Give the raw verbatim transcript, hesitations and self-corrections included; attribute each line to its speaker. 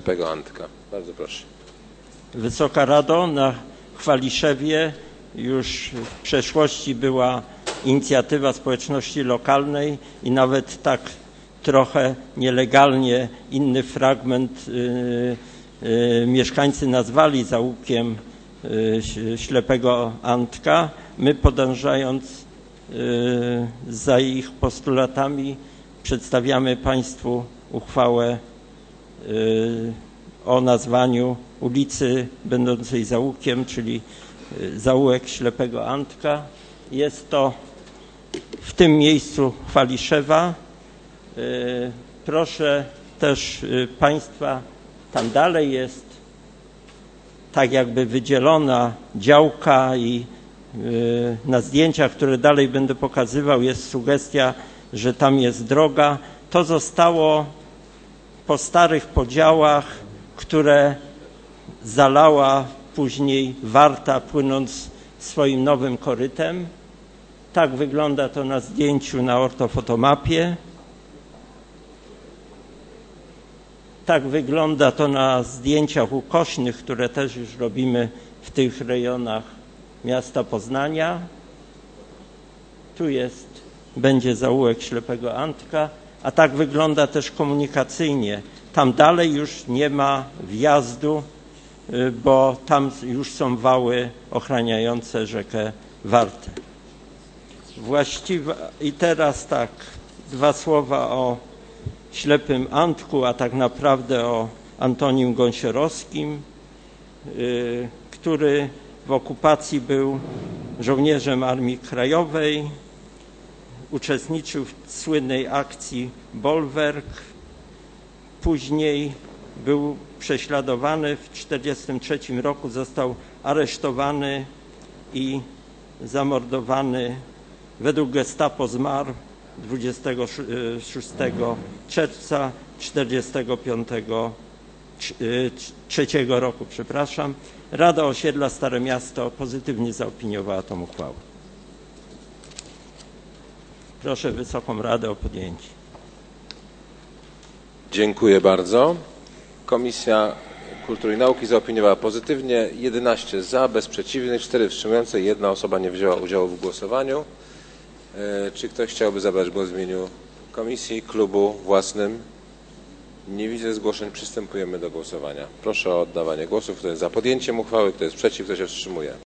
Speaker 1: Ślepego Antka. Bardzo proszę.
Speaker 2: Wysoka Rado, na Chwaliszewie już w przeszłości była inicjatywa społeczności lokalnej i nawet tak trochę nielegalnie inny fragment y, y, mieszkańcy nazwali zaułkiem y, Ślepego Antka. My, podążając y, za ich postulatami, przedstawiamy Państwu uchwałę y, o nazwaniu ulicy będącej zaułkiem, czyli zaułek Ślepego Antka. Jest to w tym miejscu Chwaliszewa. Proszę też Państwa, tam dalej jest tak jakby wydzielona działka i na zdjęciach, które dalej będę pokazywał, jest sugestia, że tam jest droga. To zostało po starych podziałach, które zalała później Warta, płynąc swoim nowym korytem. Tak wygląda to na zdjęciu na ortofotomapie. Tak wygląda to na zdjęciach ukośnych, które też już robimy w tych rejonach miasta Poznania. Tu jest, będzie zaułek Ślepego Antka, a tak wygląda też komunikacyjnie. Tam dalej już nie ma wjazdu, bo tam już są wały ochraniające rzekę Wartę. Właściwa, i teraz tak, dwa słowa o Ślepym Antku, a tak naprawdę o Antonim Gąsiorowskim, yy, który w okupacji był żołnierzem Armii Krajowej, uczestniczył w słynnej akcji Bolwerk, później był prześladowany, w tysiąc dziewięćset czterdziestym trzecim roku został aresztowany i zamordowany. Według Gestapo zmarł dwudziestego szóstego czerwca tysiąc dziewięćset czterdziestego trzeciego roku. Przepraszam. Rada Osiedla Stare Miasto pozytywnie zaopiniowała tę uchwałę. Proszę Wysoką Radę o podjęcie.
Speaker 1: Dziękuję bardzo. Komisja Kultury i Nauki zaopiniowała pozytywnie. jedenaście za, bez przeciwnych, cztery wstrzymujące, jedna osoba nie wzięła udziału w głosowaniu. Czy ktoś chciałby zabrać głos w imieniu komisji, klubu własnym? Nie widzę zgłoszeń. Przystępujemy do głosowania. Proszę o oddawanie głosów. Kto jest za podjęciem uchwały, kto jest przeciw, kto się wstrzymuje.